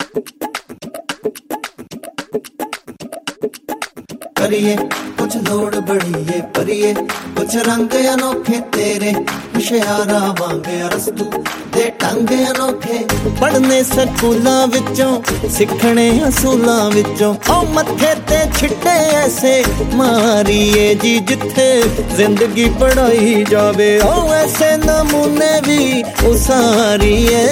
करिए कुछ लोड़ बड़ीए परिए कुछ रंग अनोखे तेरे इशारा वांगे अरस्तू दे ढंग अनोखे पढ़ने स्कूलां विचों सिखने असूलां विचों ओ मत्थे ते छिट्टे ऐसे मारीए जी जिथे जिंदगी पढ़ाई जावे ओ ऐसे नमूने भी उसारीए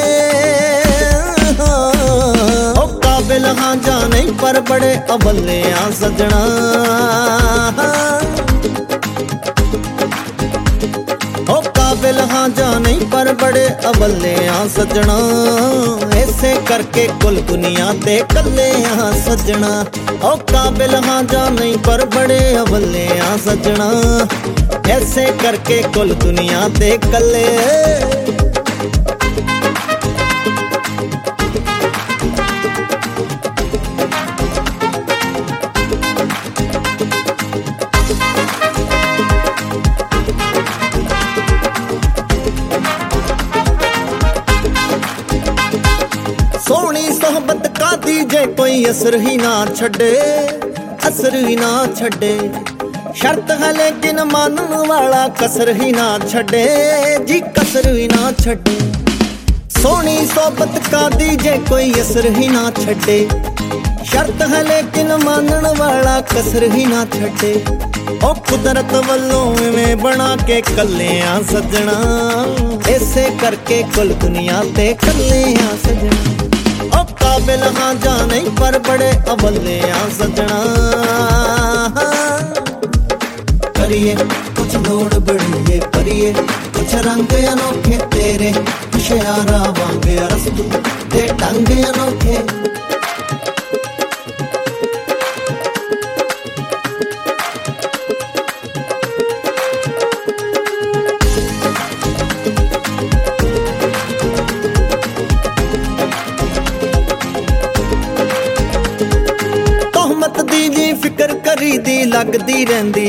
काबिल हाँ जा नहीं पर बड़े अवले आ सजना ओ काबिल हाँ जा नहीं पर बड़े अवले आ सजना ऐसे करके कुल दुनिया ते कल्ले आ सजना ओ काबिल हाँ जा नहीं पर बड़े अवले आ सजना ऐसे करके कुल दुनिया ते कल्ले सोहनी सोहबत का दीजे कोई असर ही ना छड़े असर ही ना छड़े शर्त है लेकिन मानन वाला कसर ही ना छड़े जी कसर ही ना छड़े सोहनी सोहबत का दीजे कोई असर ही ना छड़े शर्त है लेकिन मानन वाला कसर ही ना छड़े ओ कुदरत वल्लों में बना के कल्ले आ सजना ऐसे करके कुल दुनिया ते कल्ले आ सजना काबिल हाँ जा नहीं पर बड़े अवले आ सजना करिए कुछ लोड़ बड़ीए परिए कुछ रंग अनोखे तेरे इशारा वांगे अरस्तू दे ढंग अनोखे फिकर करी दी लगदी रहंदी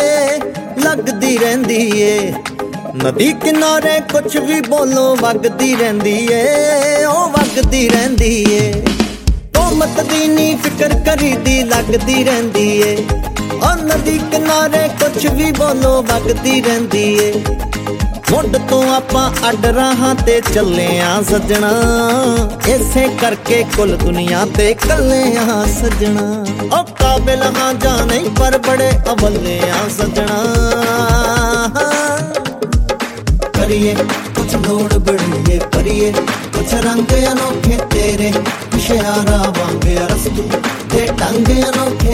ए नदी किनारे कुछ भी बोलो वगदी रहंदी ए ओ वगदी रहंदी ए तो मत दी नी फिकर करी दी लगदी रहंदी ए ओ नदी किनारे कुछ भी बोलो वगदी रहंदी ए मुंड तो आपां अड राहां ते चले आ सजना ऐसे करके कुल दुनिया ते कल्ले आ सजना ओ काबिल हाँ जा नहीं पर बड़े अवले आ सजना करिए कुछ लोड़ बड़ीए परिए कुछ रंग अनोखे तेरे इशारा वांगे अरस्तू दे ढंग अनोखे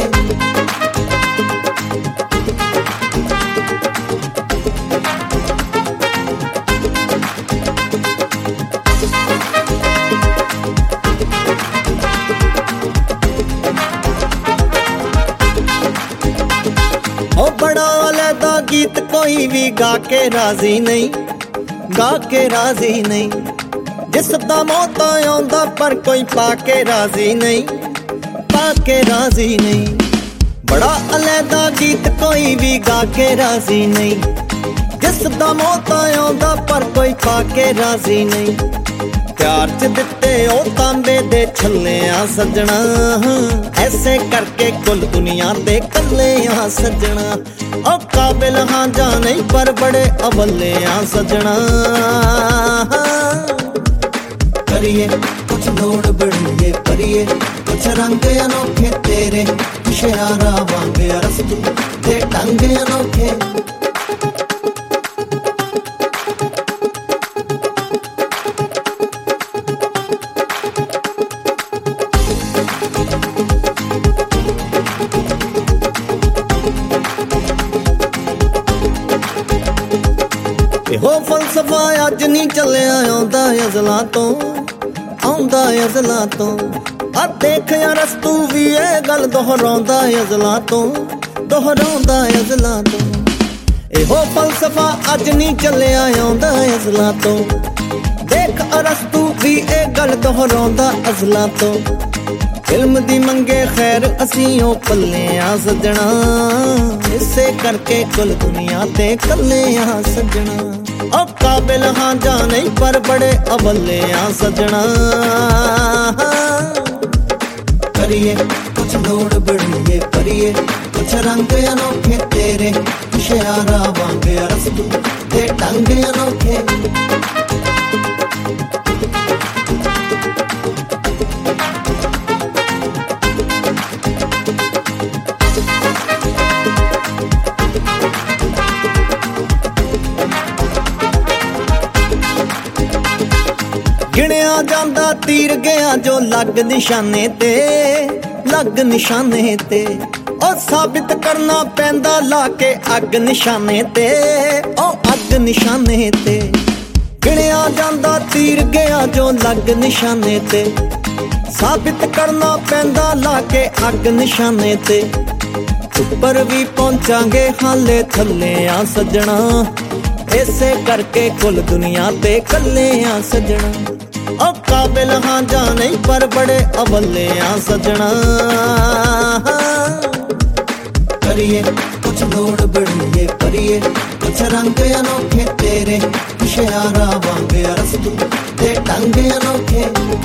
ओ बड़ा अलहदा गीत कोई भी गा के राजी नहीं गा के राजी नहीं जिस दा मौत आंदा पर कोई पा के राजी नहीं पा के राजी नहीं बड़ा अलहदा गीत कोई भी गा के राजी नहीं जिस दा मौत आंदा पर कोई पा के राजी नहीं प्यार च दिते ओ तांबे दे छल्ले आ सजना ऐसे करके कुल दुनिया ते कल्ले आ सजना ओ काबिल हाँ जा नहीं पर बड़े अवले आ सजना करिए कुछ लोड़ बड़ीए परिए कुछ रंग अनोखे तेरे इशारा वांगे अरस्तू दे ढंग अनोखे हो फलसफा अज नहीं चलिया आंदा अज़लां तो आ देख यार अरस्तू भी ये गल दोहराउंदा अज़लां तो एहो फलसफा अज नहीं चलिया आंदा अज़लां तो देख अरस्तू भी ये गल दोहराउंदा अज़लां तो इल्म दी मंगे खैर असीं ओ पल्ले आ सजना इसे करके कुल दुनिया ते कल्ले आ सजना ओ काबिल हाँ जा नहीं पर बड़े अवले आ सजना। करिए कुछ दौड़ बढ़िए करिए कुछ रंग अनोखे तेरे इशारा वांग रसदू ते ढंग अनोखे गिणिया जांदा तीर गया जो लग निशाने ते लग निशाने ते ओ साबित करना पैंदा लाके अग निशाने ते ओ अग निशाने ते गिणिया जांदा तीर गया जो लग निशाने ते साबित करना पैंदा लाके अग निशाने ते उपर भी पहुंचांगे हाले थल्ले आ सजना इसे करके कुल दुनिया ते कल्ले आ सजना ओ काबिल हाँ जा नहीं पर बड़े अवले आ सजना करिए कुछ दौड़ बढ़िए करिए कुछ रंग अनोखे तेरे इशारा वांग रसदू ते ढंग अनोखे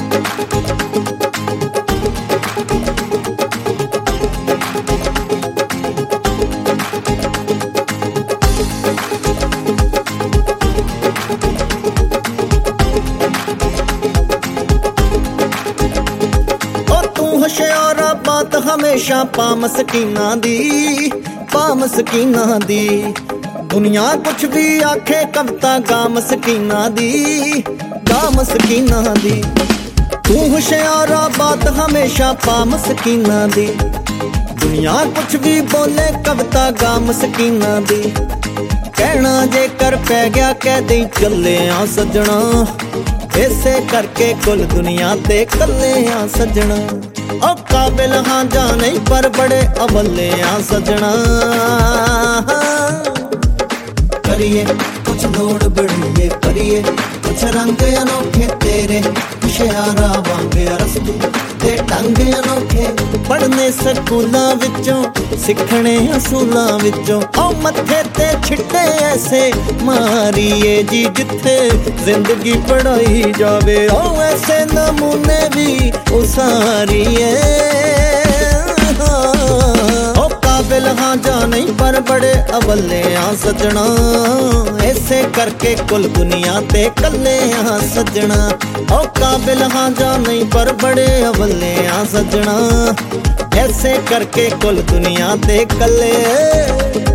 होशियारा बात हमेशा पाम सकीना दी दुनिया कुछ भी आखे कविता गाम सकीना दी तू होशियारा बात हमेशा पाम सकीना दी दुनिया कुछ भी बोले कविता गाम सकीना दी कहना जे कर पै गया कह दे चले आ सजना इसे करके कुल दुनिया ते कल्ले आ सजना ओ काबिल हाँ जा नहीं पर बड़े अवले आ सजना करिए कुछ दौड़ बढ़िए करिए कुछ रंग अनोखे तेरे इशारा वांग रसदू ते ढंग अनोखे पढ़ने स्कूलां विचों सिखने असूलां विचों ओ मत्थे ते छिट्टे ऐसे मारिए जी जिथे जिंदगी पढ़ाई जावे ओ ऐसे नमूने भी उसारिए ओ काबिल हाँ जा नहीं पर बड़े अवले आ सजना ऐसे करके कुल दुनिया ते कल्ले आ सजना ओ काबिल हाँ जा नहीं पर बड़े अवले आ सजना ऐसे करके कुल दुनिया ते कल्ले